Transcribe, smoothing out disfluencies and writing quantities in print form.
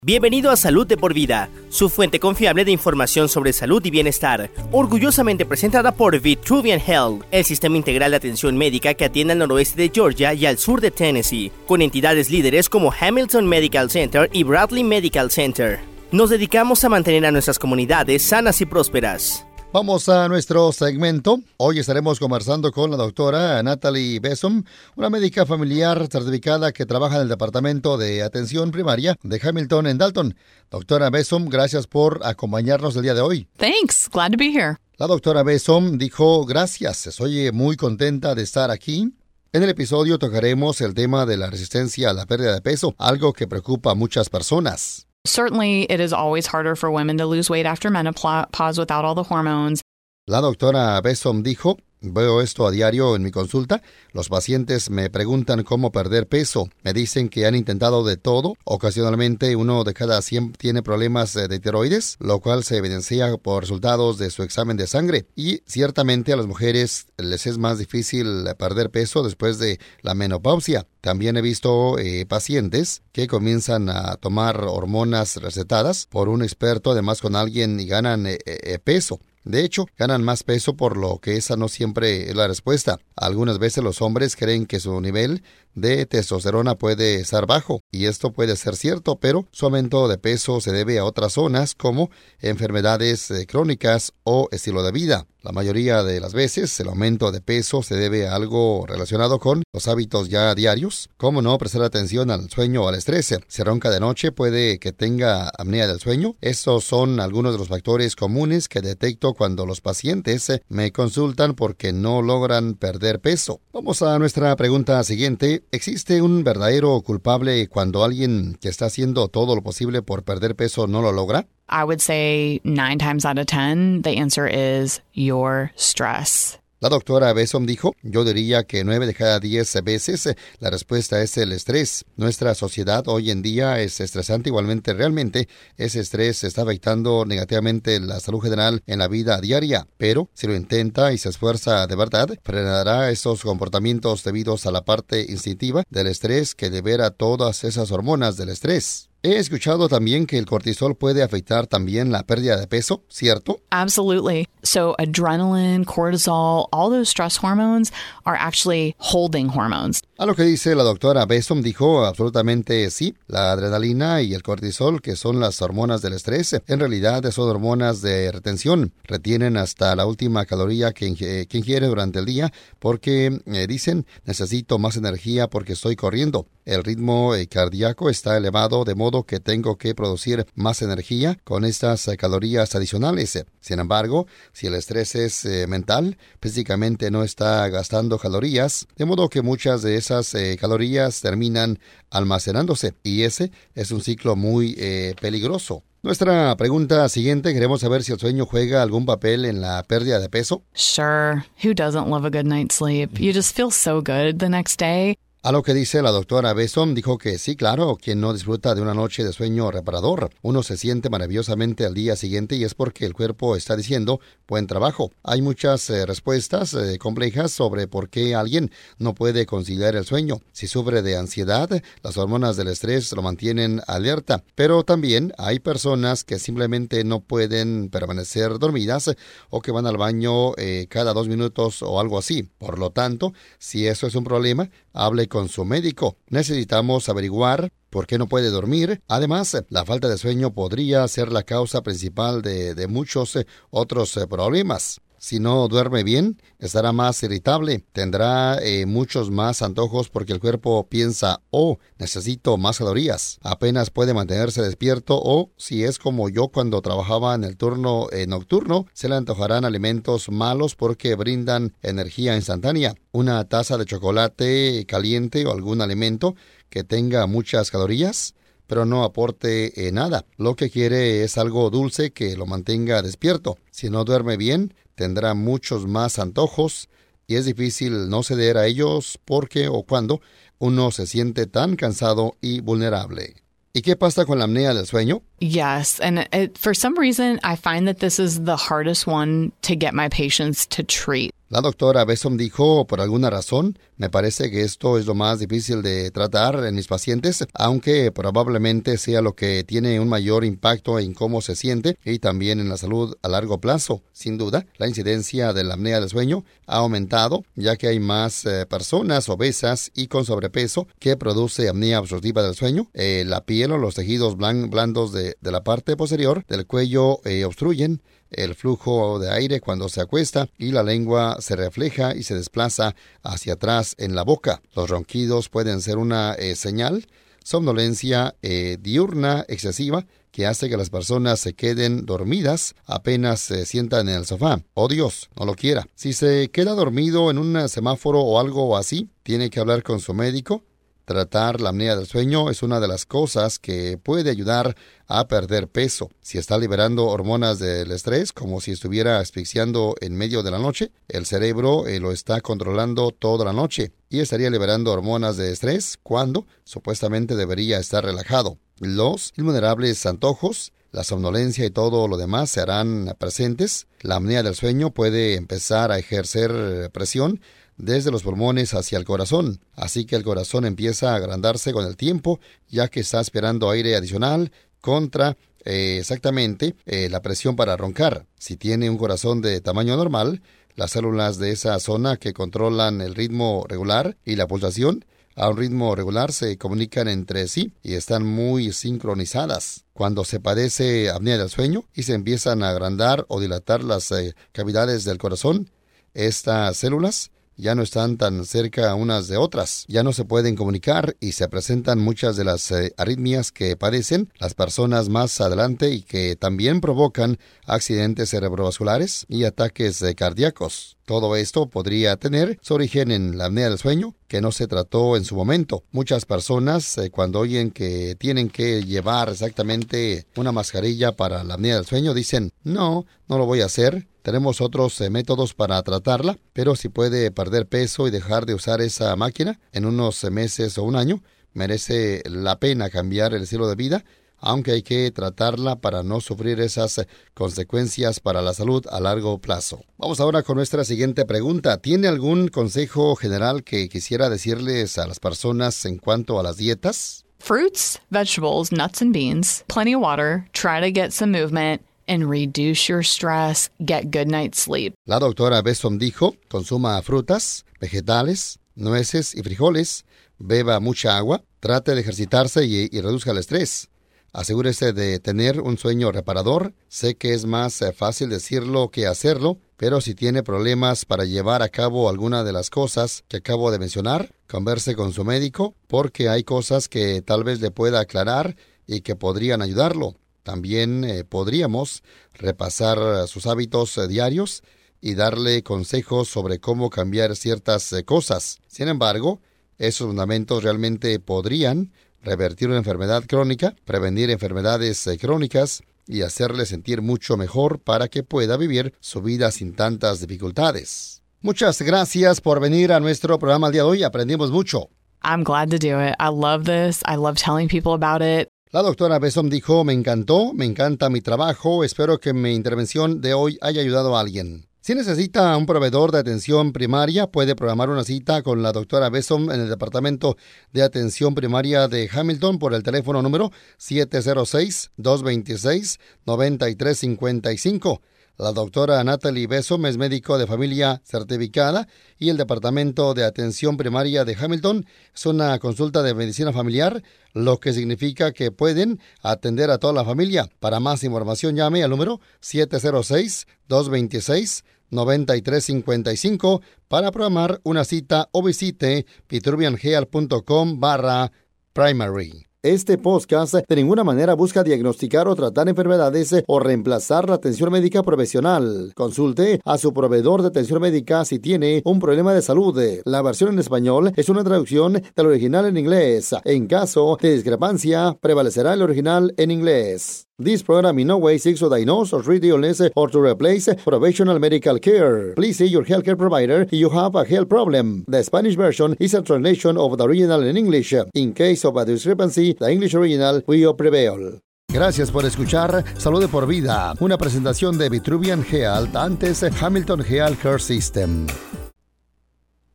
Bienvenido a Salud de por Vida, su fuente confiable de información sobre salud y bienestar, orgullosamente presentada por Vitruvian Health, el sistema integral de atención médica que atiende al noroeste de Georgia y al sur de Tennessee, con entidades líderes como Hamilton Medical Center y Bradley Medical Center. Nos dedicamos a mantener a nuestras comunidades sanas y prósperas. Vamos a nuestro segmento. Hoy estaremos conversando con la doctora Natalie Besom, una médica familiar certificada que trabaja en el Departamento de Atención Primaria de Hamilton en Dalton. Doctora Besom, gracias por acompañarnos el día de hoy. Thanks. Glad to be here. La doctora Besom dijo, gracias, estoy muy contenta de estar aquí. En el episodio tocaremos el tema de la resistencia a la pérdida de peso, algo que preocupa a muchas personas. Certainly, it is always harder for women to lose weight after menopause without all the hormones. La doctora Besom dijo, veo esto a diario en mi consulta. Los pacientes me preguntan cómo perder peso. Me dicen que han intentado de todo. Ocasionalmente, 1 de cada 100 tiene problemas de tiroides, lo cual se evidencia por resultados de su examen de sangre. Y ciertamente a las mujeres les es más difícil perder peso después de la menopausia. También he visto pacientes que comienzan a tomar hormonas recetadas por un experto, además con alguien, y ganan peso. De hecho, ganan más peso, por lo que esa no siempre es la respuesta. Algunas veces los hombres creen que su nivel de testosterona puede estar bajo, y esto puede ser cierto, pero su aumento de peso se debe a otras zonas como enfermedades crónicas o estilo de vida. La mayoría de las veces el aumento de peso se debe a algo relacionado con los hábitos ya diarios, como no prestar atención al sueño o al estrés. Si ronca de noche, puede que tenga apnea del sueño. Estos son algunos de los factores comunes que detecto cuando los pacientes me consultan porque no logran perder peso. Vamos a nuestra pregunta siguiente. ¿Existe un verdadero culpable cuando alguien que está haciendo todo lo posible por perder peso no lo logra? I would say 9 times out of 10, the answer is your stress. La doctora Besom dijo, yo diría que 9 de cada 10 veces la respuesta es el estrés. Nuestra sociedad hoy en día es estresante igualmente. Realmente ese estrés está afectando negativamente la salud general en la vida diaria. Pero si lo intenta y se esfuerza de verdad, frenará esos comportamientos debidos a la parte instintiva del estrés que libera todas esas hormonas del estrés. He escuchado también que el cortisol puede afectar también la pérdida de peso, ¿cierto? Absolutely. So adrenaline, cortisol, all those stress hormones are actually holding hormones. A lo que dice la doctora Besom, dijo absolutamente sí. La adrenalina y el cortisol, que son las hormonas del estrés, en realidad son hormonas de retención. Retienen hasta la última caloría que ingiere durante el día porque dicen, necesito más energía porque estoy corriendo. El ritmo cardíaco está elevado, de modo que tengo que producir más energía con estas calorías adicionales. Sin embargo, si el estrés es mental, físicamente no está gastando calorías, de modo que muchas de esas calorías terminan almacenándose, y ese es un ciclo muy peligroso. Nuestra pregunta siguiente, queremos saber si el sueño juega algún papel en la pérdida de peso. Sure, who doesn't love a good night's sleep? You just feel so good the next day. A lo que dice la doctora Besom, dijo que sí, claro, quien no disfruta de una noche de sueño reparador. Uno se siente maravillosamente al día siguiente y es porque el cuerpo está diciendo, buen trabajo. Hay muchas respuestas complejas sobre por qué alguien no puede conciliar el sueño. Si sufre de ansiedad, las hormonas del estrés lo mantienen alerta. Pero también hay personas que simplemente no pueden permanecer dormidas o que van al baño cada 2 minutos o algo así. Por lo tanto, si eso es un problema, hable con su médico. Necesitamos averiguar por qué no puede dormir. Además, la falta de sueño podría ser la causa principal de muchos otros problemas. Si no duerme bien, estará más irritable, tendrá muchos más antojos porque el cuerpo piensa, oh, necesito más calorías. Apenas puede mantenerse despierto o, si es como yo cuando trabajaba en el turno nocturno, se le antojarán alimentos malos porque brindan energía instantánea. Una taza de chocolate caliente o algún alimento que tenga muchas calorías, pero no aporte nada. Lo que quiere es algo dulce que lo mantenga despierto. Si no duerme bien, tendrá muchos más antojos y es difícil no ceder a ellos porque o cuando uno se siente tan cansado y vulnerable. ¿Y qué pasa con la apnea del sueño? Yes, and for some reason I find that this is the hardest one to get my patients to treat. La doctora Besom dijo, por alguna razón, me parece que esto es lo más difícil de tratar en mis pacientes, aunque probablemente sea lo que tiene un mayor impacto en cómo se siente y también en la salud a largo plazo. Sin duda, la incidencia de la apnea del sueño ha aumentado, ya que hay más personas obesas y con sobrepeso que produce apnea obstructiva del sueño. La piel o los tejidos blandos de la parte posterior del cuello obstruyen el flujo de aire cuando se acuesta y la lengua se refleja y se desplaza hacia atrás en la boca. Los ronquidos pueden ser una señal. Somnolencia diurna excesiva que hace que las personas se queden dormidas apenas se sientan en el sofá. ¡Oh Dios! No lo quiera. Si se queda dormido en un semáforo o algo así, tiene que hablar con su médico. Tratar la apnea del sueño es una de las cosas que puede ayudar a perder peso. Si está liberando hormonas del estrés, como si estuviera asfixiando en medio de la noche, el cerebro lo está controlando toda la noche y estaría liberando hormonas de estrés cuando supuestamente debería estar relajado. Los invulnerables antojos, la somnolencia y todo lo demás se harán presentes. La apnea del sueño puede empezar a ejercer presión desde los pulmones hacia el corazón, así que el corazón empieza a agrandarse con el tiempo, ya que está esperando aire adicional contra la presión para roncar. Si tiene un corazón de tamaño normal, las células de esa zona que controlan el ritmo regular y la pulsación a un ritmo regular se comunican entre sí y están muy sincronizadas. Cuando se padece apnea del sueño y se empiezan a agrandar o dilatar las cavidades del corazón, estas células ya no están tan cerca unas de otras, ya no se pueden comunicar y se presentan muchas de las arritmias que padecen las personas más adelante y que también provocan accidentes cerebrovasculares y ataques cardíacos. Todo esto podría tener su origen en la apnea del sueño que no se trató en su momento. Muchas personas cuando oyen que tienen que llevar exactamente una mascarilla para la apnea del sueño dicen, no lo voy a hacer. Tenemos otros métodos para tratarla, pero si puede perder peso y dejar de usar esa máquina en unos meses o un año, merece la pena cambiar el estilo de vida, aunque hay que tratarla para no sufrir esas consecuencias para la salud a largo plazo. Vamos ahora con nuestra siguiente pregunta. ¿Tiene algún consejo general que quisiera decirles a las personas en cuanto a las dietas? Fruits, vegetables, nuts and beans, plenty of water, try to get some movement, and reduce your stress, get good night's sleep. La doctora Besom dijo, consuma frutas, vegetales, nueces y frijoles, beba mucha agua, trate de ejercitarse y reduzca el estrés. Asegúrese de tener un sueño reparador. Sé que es más fácil decirlo que hacerlo, pero si tiene problemas para llevar a cabo alguna de las cosas que acabo de mencionar, converse con su médico porque hay cosas que tal vez le pueda aclarar y que podrían ayudarlo. También podríamos repasar sus hábitos diarios y darle consejos sobre cómo cambiar ciertas cosas. Sin embargo, esos fundamentos realmente podrían revertir una enfermedad crónica, prevenir enfermedades crónicas y hacerle sentir mucho mejor para que pueda vivir su vida sin tantas dificultades. Muchas gracias por venir a nuestro programa el día de hoy. Aprendimos mucho. I'm glad to do it. I love this. I love telling people about it. La doctora Besom dijo, me encanta mi trabajo, espero que mi intervención de hoy haya ayudado a alguien. Si necesita un proveedor de atención primaria, puede programar una cita con la doctora Besom en el Departamento de Atención Primaria de Hamilton por el teléfono número 706-226-9355. La doctora Natalie Besom es médico de familia certificada y el Departamento de Atención Primaria de Hamilton es una consulta de medicina familiar, lo que significa que pueden atender a toda la familia. Para más información llame al número 706-226-9355 para programar una cita o visite vitruvianhealth.com/primary. Este podcast de ninguna manera busca diagnosticar o tratar enfermedades o reemplazar la atención médica profesional. Consulte a su proveedor de atención médica si tiene un problema de salud. La versión en español es una traducción del original en inglés. En caso de discrepancia, prevalecerá el original en inglés. This program in no way seeks to diagnose or treat illness or to replace professional medical care. Please see your healthcare provider if you have a health problem. The Spanish version is a translation of the original in English. In case of a discrepancy, the English original will prevail. Gracias por escuchar Salud de por Vida, una presentación de Vitruvian Health, antes Hamilton Health Care System.